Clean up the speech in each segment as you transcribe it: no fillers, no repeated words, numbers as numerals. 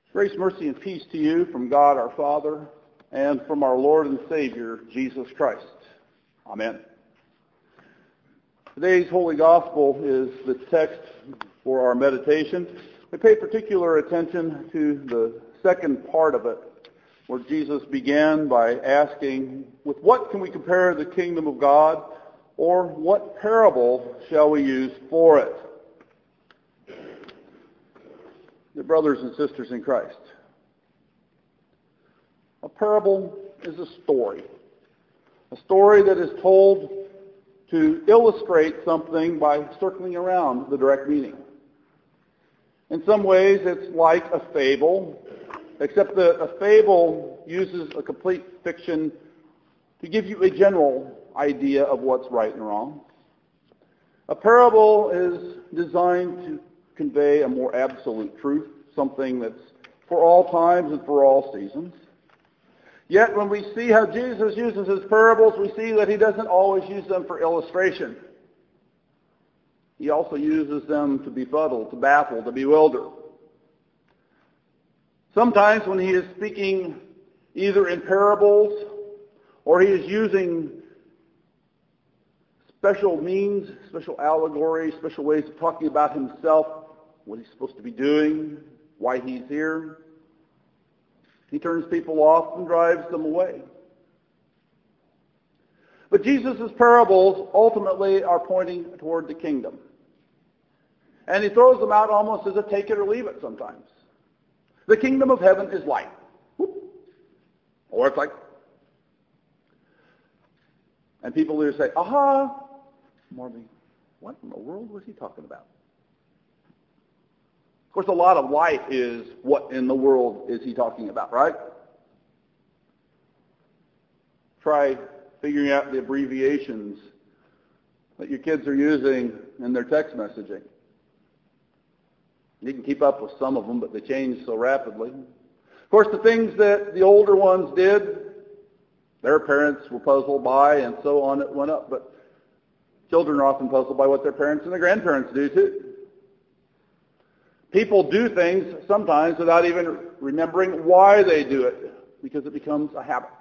Grace, mercy, and peace to you from God our Father and from our Lord and Savior, Jesus Christ. Amen. Today's Holy Gospel is the text for our meditation. We pay particular attention to the second part of it, where Jesus began by asking, with what can we compare the kingdom of God, or what parable shall we use for it? Dear brothers and sisters in Christ, a parable is a story that is told to illustrate something by circling around the direct meaning. In some ways, it's like a fable, except that a fable uses a complete fiction to give you a general idea of what's right and wrong. A parable is designed to convey a more absolute truth, something that's for all times and for all seasons. Yet when we see how Jesus uses his parables, we see that he doesn't always use them for illustration. He also uses them to befuddle, to baffle, to bewilder. Sometimes when he is speaking either in parables or he is using special means, special allegories, special ways of talking about himself, what he's supposed to be doing, why he's here, he turns people off and drives them away. But Jesus' parables ultimately are pointing toward the kingdom. And he throws them out almost as a take it or leave it sometimes. The kingdom of heaven is like, or it's like, and people either say, aha, Marvin, what in the world was he talking about? Of course, a lot of life is what in the world is he talking about, right? Try figuring out the abbreviations that your kids are using in their text messaging. You can keep up with some of them, but they change so rapidly. Of course, the things that the older ones did, their parents were puzzled by, and so on it went up. But children are often puzzled by what their parents and their grandparents do, too. People do things sometimes without even remembering why they do it, because it becomes a habit.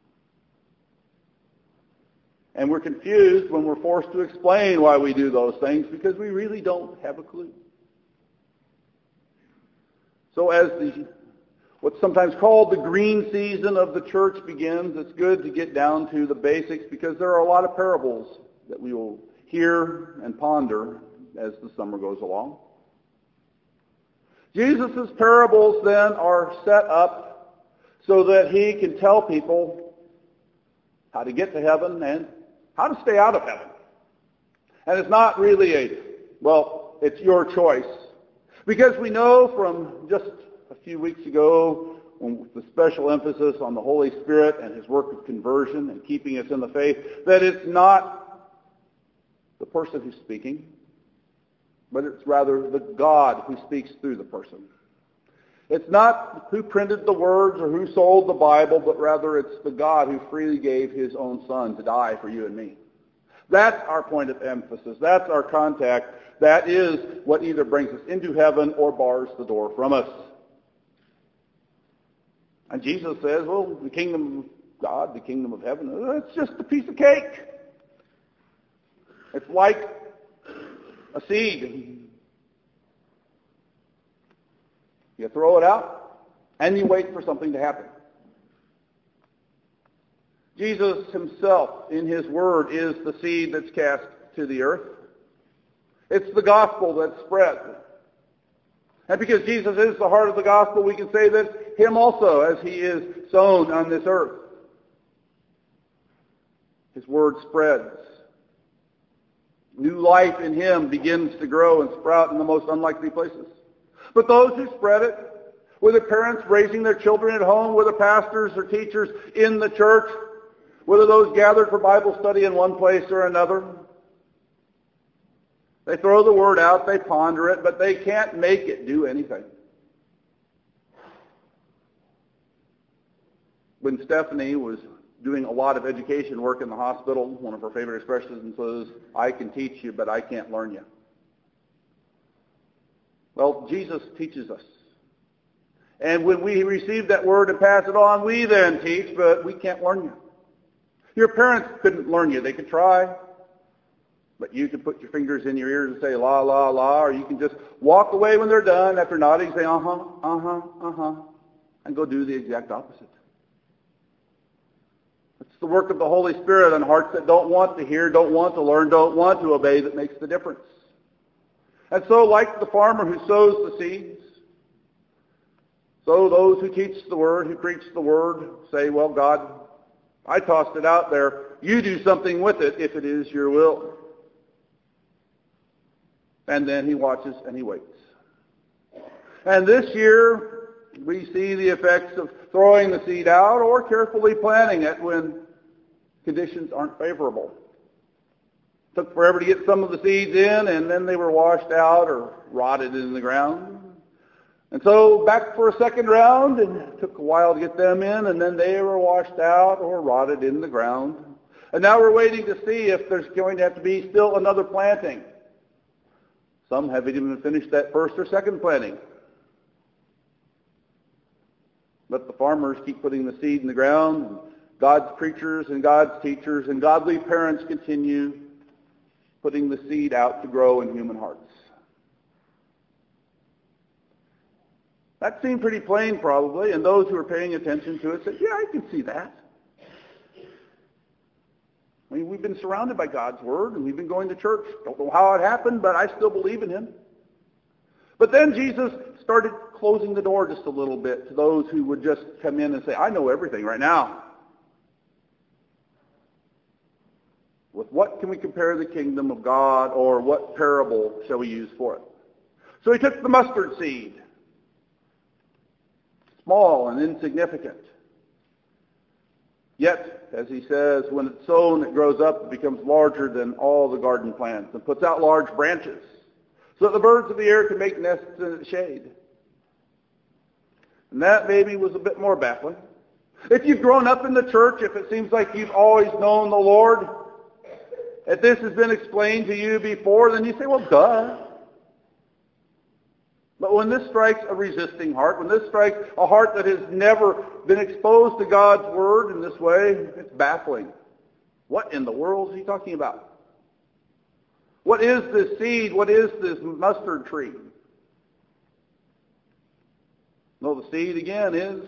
And we're confused when we're forced to explain why we do those things, because we really don't have a clue. So as what's sometimes called the green season of the church begins, it's good to get down to the basics, because there are a lot of parables that we will hear and ponder as the summer goes along. Jesus' parables then are set up so that he can tell people how to get to heaven and how to stay out of heaven. And it's not really it's your choice. Because we know from just a few weeks ago, with the special emphasis on the Holy Spirit and his work of conversion and keeping us in the faith, that it's not the person who's speaking, but it's rather the God who speaks through the person. It's not who printed the words or who sold the Bible, but rather it's the God who freely gave his own Son to die for you and me. That's our point of emphasis. That's our contact. That is what either brings us into heaven or bars the door from us. And Jesus says, well, the kingdom of God, the kingdom of heaven, it's just a piece of cake. It's like a seed. You throw it out, and you wait for something to happen. Jesus himself, in his word, is the seed that's cast to the earth. It's the gospel that's spread. And because Jesus is the heart of the gospel, we can say that him also, as he is sown on this earth, his word spreads. New life in him begins to grow and sprout in the most unlikely places. But those who spread it, whether parents raising their children at home, whether pastors or teachers in the church, whether those gathered for Bible study in one place or another, they throw the word out, they ponder it, but they can't make it do anything. When Stephanie was doing a lot of education work in the hospital, one of her favorite expressions was, I can teach you, but I can't learn you. Well, Jesus teaches us. And when we receive that word and pass it on, we then teach, but we can't learn you. Your parents couldn't learn you. They could try, but you can put your fingers in your ears and say, la, la, la, or you can just walk away when they're done after nodding, say, uh-huh, uh-huh, uh-huh, and go do the exact opposite. It's the work of the Holy Spirit on hearts that don't want to hear, don't want to learn, don't want to obey that makes the difference. And so, like the farmer who sows the seeds, so those who teach the Word, who preach the Word, say, well, God, I tossed it out there. You do something with it if it is your will. And then he watches and he waits. And this year, we see the effects of throwing the seed out or carefully planting it when conditions aren't favorable. It took forever to get some of the seeds in, and then they were washed out or rotted in the ground. And so back for a second round, and it took a while to get them in, and then they were washed out or rotted in the ground. And now we're waiting to see if there's going to have to be still another planting. Some haven't even finished that first or second planting. But the farmers keep putting the seed in the ground, and God's preachers and God's teachers and godly parents continue putting the seed out to grow in human hearts. That seemed pretty plain probably, and those who were paying attention to it said, yeah, I can see that. I mean, we've been surrounded by God's Word, and we've been going to church. Don't know how it happened, but I still believe in Him. But then Jesus started closing the door just a little bit to those who would just come in and say, I know everything right now. With what can we compare the kingdom of God, or what parable shall we use for it? So he took the mustard seed, small and insignificant. Yet, as he says, when it's sown, it grows up, it becomes larger than all the garden plants and puts out large branches so that the birds of the air can make nests in its shade. And that maybe was a bit more baffling. If you've grown up in the church, if it seems like you've always known the Lord, if this has been explained to you before, then you say, well, duh. But when this strikes a resisting heart, when this strikes a heart that has never been exposed to God's Word in this way, it's baffling. What in the world is he talking about? What is this seed? What is this mustard tree? No, the seed again is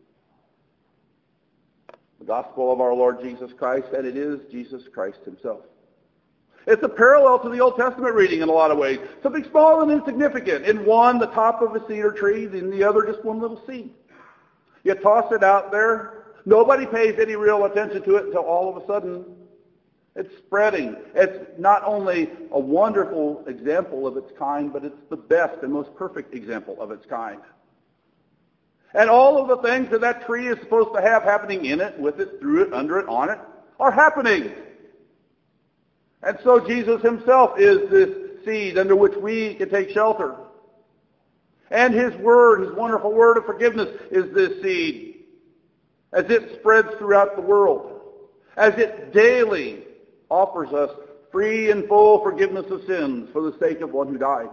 the gospel of our Lord Jesus Christ, and it is Jesus Christ himself. It's a parallel to the Old Testament reading in a lot of ways. Something small and insignificant. In one, the top of a cedar tree. In the other, just one little seed. You toss it out there. Nobody pays any real attention to it until all of a sudden it's spreading. It's not only a wonderful example of its kind, but it's the best and most perfect example of its kind. And all of the things that that tree is supposed to have happening in it, with it, through it, under it, on it, are happening. And so Jesus himself is this seed under which we can take shelter. And his word, his wonderful word of forgiveness, is this seed. As it spreads throughout the world. As it daily offers us free and full forgiveness of sins for the sake of one who died.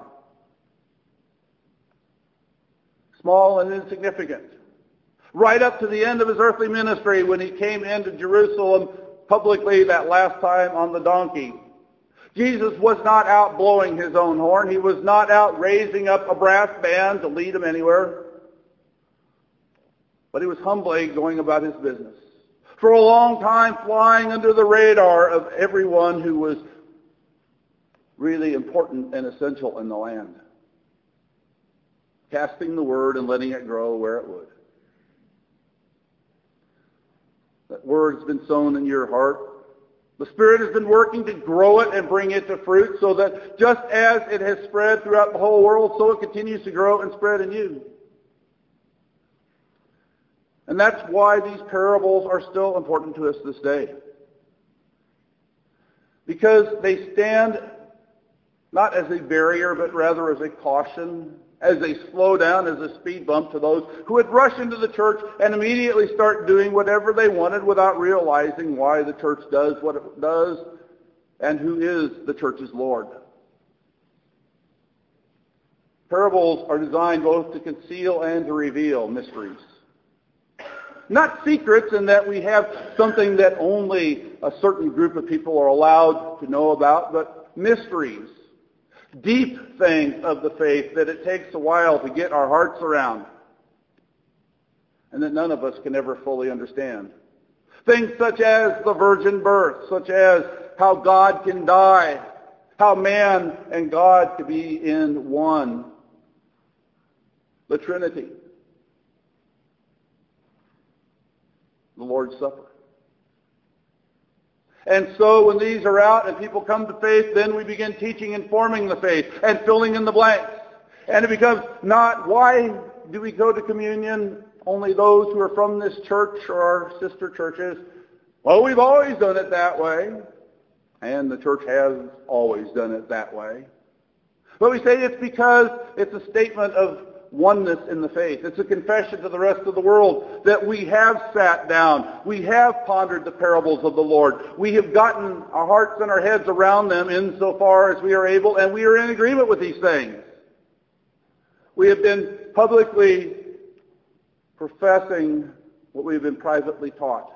Small and insignificant. Right up to the end of his earthly ministry when he came into Jerusalem publicly that last time on the donkey. Jesus was not out blowing his own horn. He was not out raising up a brass band to lead him anywhere. But he was humbly going about his business. For a long time flying under the radar of everyone who was really important and essential in the land. Casting the word and letting it grow where it would. That word has been sown in your heart. The Spirit has been working to grow it and bring it to fruit so that just as it has spread throughout the whole world, so it continues to grow and spread in you. And that's why these parables are still important to us this day. Because they stand not as a barrier, but rather as a caution, as a slow down, as a speed bump to those who would rush into the church and immediately start doing whatever they wanted without realizing why the church does what it does and who is the church's Lord. Parables are designed both to conceal and to reveal mysteries. Not secrets in that we have something that only a certain group of people are allowed to know about, but mysteries, deep things of the faith that it takes a while to get our hearts around and that none of us can ever fully understand. Things such as the virgin birth, such as how God can die, how man and God can be in one, the Trinity, the Lord's Supper. And so when these are out and people come to faith, then we begin teaching and forming the faith and filling in the blanks. And it becomes not, why do we go to communion? Only those who are from this church or our sister churches. Well, we've always done it that way. And the church has always done it that way. But we say it's because it's a statement of oneness in the faith. It's a confession to the rest of the world that we have sat down. We have pondered the parables of the Lord. We have gotten our hearts and our heads around them insofar as we are able, and we are in agreement with these things. We have been publicly professing what we have been privately taught.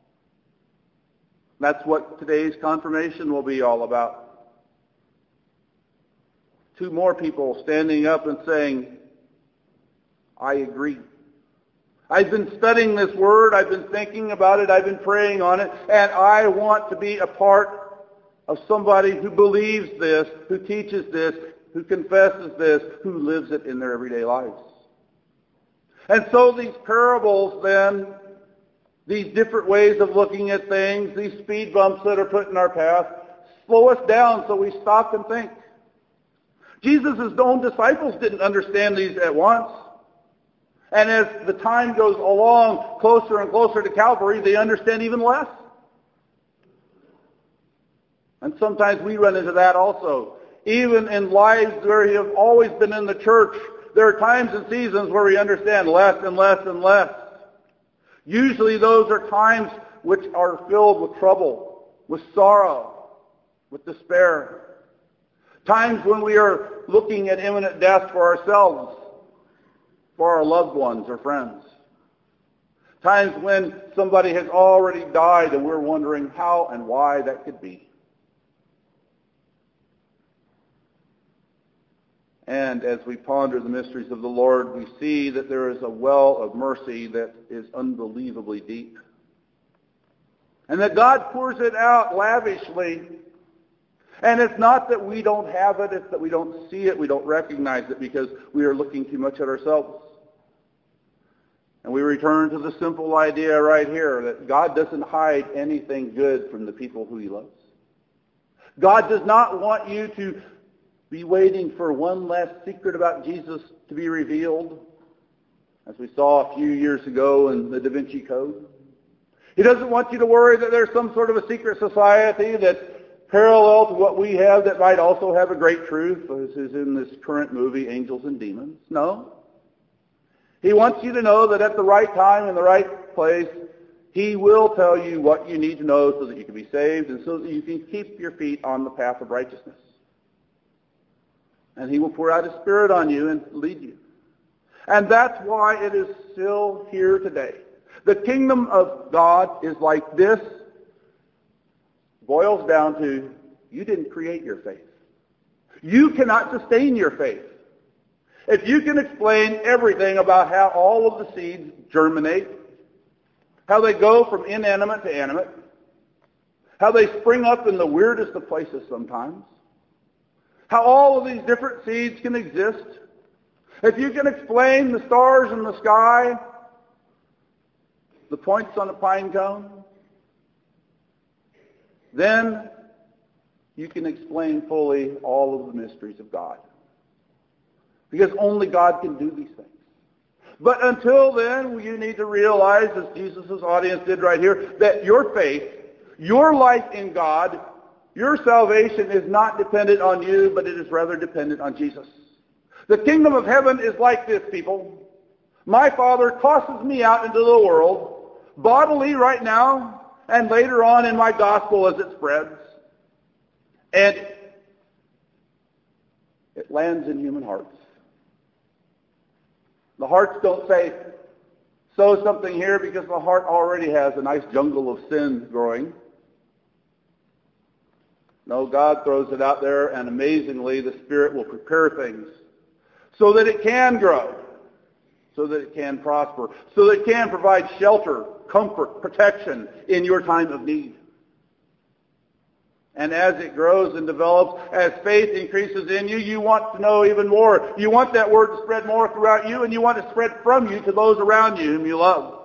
That's what today's confirmation will be all about. Two more people standing up and saying, I agree. I've been studying this word, I've been thinking about it, I've been praying on it, and I want to be a part of somebody who believes this, who teaches this, who confesses this, who lives it in their everyday lives. And so these parables then, these different ways of looking at things, these speed bumps that are put in our path, slow us down so we stop and think. Jesus' own disciples didn't understand these at once. And as the time goes along, closer and closer to Calvary, they understand even less. And sometimes we run into that also. Even in lives where you have always been in the church, there are times and seasons where we understand less and less and less. Usually those are times which are filled with trouble, with sorrow, with despair. Times when we are looking at imminent death for ourselves, for our loved ones or friends. Times when somebody has already died and we're wondering how and why that could be. And as we ponder the mysteries of the Lord, we see that there is a well of mercy that is unbelievably deep. And that God pours it out lavishly. And it's not that we don't have it, it's that we don't see it, we don't recognize it because we are looking too much at ourselves. And we return to the simple idea right here that God doesn't hide anything good from the people who he loves. God does not want you to be waiting for one last secret about Jesus to be revealed, as we saw a few years ago in the Da Vinci Code. He doesn't want you to worry that there's some sort of a secret society that's parallel to what we have that might also have a great truth, as is in this current movie, Angels and Demons. No. He wants you to know that at the right time, in the right place, he will tell you what you need to know so that you can be saved and so that you can keep your feet on the path of righteousness. And he will pour out his Spirit on you and lead you. And that's why it is still here today. The kingdom of God is like this. Boils down to, you didn't create your faith. You cannot sustain your faith. If you can explain everything about how all of the seeds germinate, how they go from inanimate to animate, how they spring up in the weirdest of places sometimes, how all of these different seeds can exist, if you can explain the stars in the sky, the points on a pine cone, then you can explain fully all of the mysteries of God. Because only God can do these things. But until then, you need to realize, as Jesus' audience did right here, that your faith, your life in God, your salvation is not dependent on you, but it is rather dependent on Jesus. The kingdom of heaven is like this, people. My Father tosses me out into the world, bodily right now, and later on in my gospel as it spreads. And it lands in human hearts. The hearts don't say, sow something here, because the heart already has a nice jungle of sin growing. No, God throws it out there, and amazingly, the Spirit will prepare things so that it can grow, so that it can prosper, so that it can provide shelter, comfort, protection in your time of need. And as it grows and develops, as faith increases in you, you want to know even more. You want that word to spread more throughout you, and you want it to spread from you to those around you whom you love.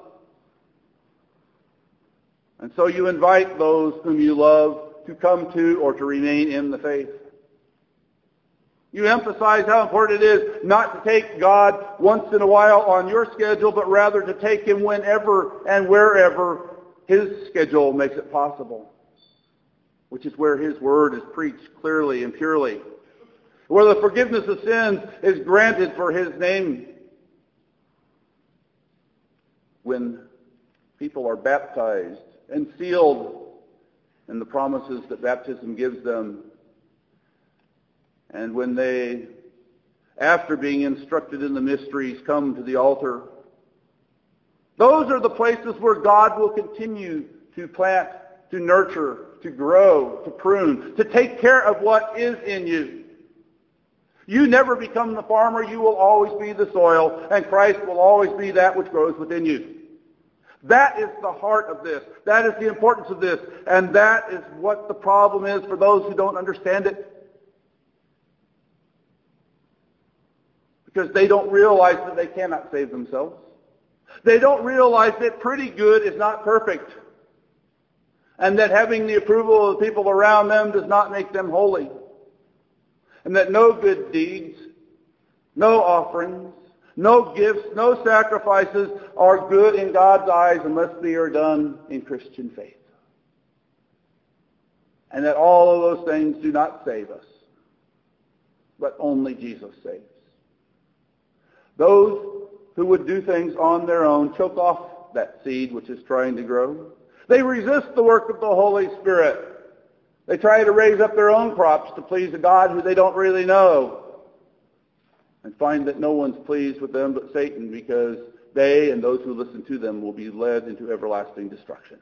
And so you invite those whom you love to come to or to remain in the faith. You emphasize how important it is not to take God once in a while on your schedule, but rather to take him whenever and wherever his schedule makes it possible, which is where his word is preached clearly and purely, where the forgiveness of sins is granted for his name. When people are baptized and sealed in the promises that baptism gives them, and when they, after being instructed in the mysteries, come to the altar, those are the places where God will continue to plant, to nurture, to grow, to prune, to take care of what is in you. You never become the farmer. You will always be the soil, and Christ will always be that which grows within you. That is the heart of this. That is the importance of this. And that is what the problem is for those who don't understand it. Because they don't realize that they cannot save themselves. They don't realize that pretty good is not perfect. And that having the approval of the people around them does not make them holy. And that no good deeds, no offerings, no gifts, no sacrifices are good in God's eyes unless they are done in Christian faith. And that all of those things do not save us, but only Jesus saves. Those who would do things on their own choke off that seed which is trying to grow. They resist the work of the Holy Spirit. They try to raise up their own crops to please a God who they don't really know, and find that no one's pleased with them but Satan, because they and those who listen to them will be led into everlasting destruction.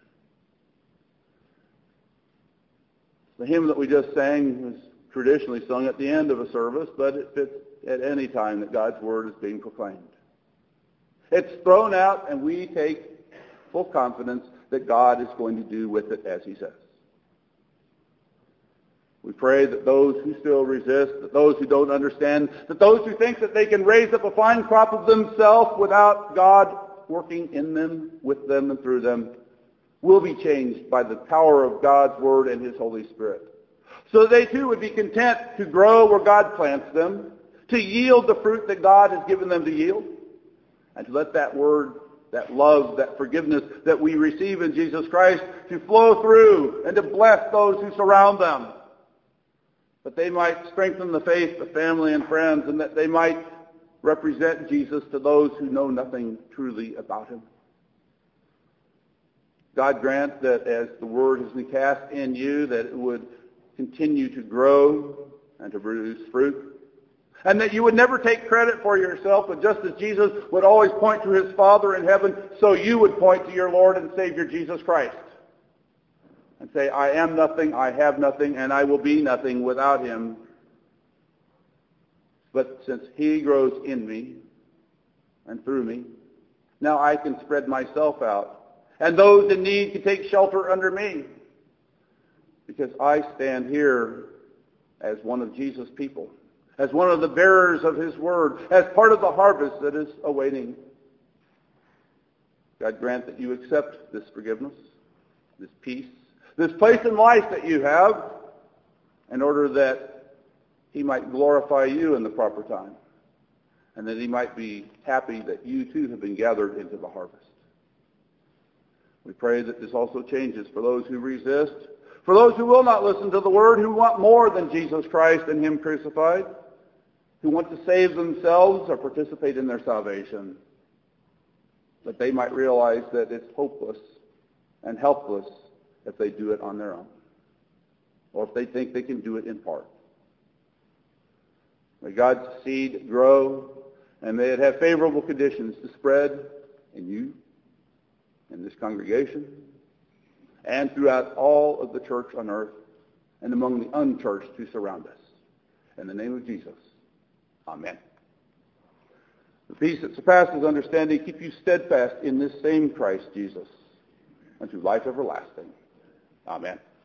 The hymn that we just sang was traditionally sung at the end of a service, but it fits at any time that God's word is being proclaimed. It's thrown out, and we take full confidence that God is going to do with it as he says. We pray that those who still resist, that those who don't understand, that those who think that they can raise up a fine crop of themselves without God working in them, with them, and through them, will be changed by the power of God's word and his Holy Spirit. So they too would be content to grow where God plants them, to yield the fruit that God has given them to yield, and to let that word, that love, that forgiveness that we receive in Jesus Christ to flow through and to bless those who surround them, that they might strengthen the faith of family and friends, and that they might represent Jesus to those who know nothing truly about him. God grant that as the word has been cast in you, that it would continue to grow and to produce fruit, and that you would never take credit for yourself, but just as Jesus would always point to his Father in heaven, so you would point to your Lord and Savior Jesus Christ and say, I am nothing, I have nothing, and I will be nothing without him. But since he grows in me and through me, now I can spread myself out, and those in need can take shelter under me, because I stand here as one of Jesus' people, as one of the bearers of his word, as part of the harvest that is awaiting. God grant that you accept this forgiveness, this peace, this place in life that you have, in order that he might glorify you in the proper time, and that he might be happy that you too have been gathered into the harvest. We pray that this also changes for those who resist, for those who will not listen to the word, who want more than Jesus Christ and him crucified, who want to save themselves or participate in their salvation, that they might realize that it's hopeless and helpless if they do it on their own, or if they think they can do it in part. May God's seed grow, And may it have favorable conditions to spread in you, in this congregation, and throughout all of the church on earth and among the unchurched who surround us. In the name of Jesus, amen. The peace that surpasses understanding keep you steadfast in this same Christ Jesus unto life everlasting. Amen.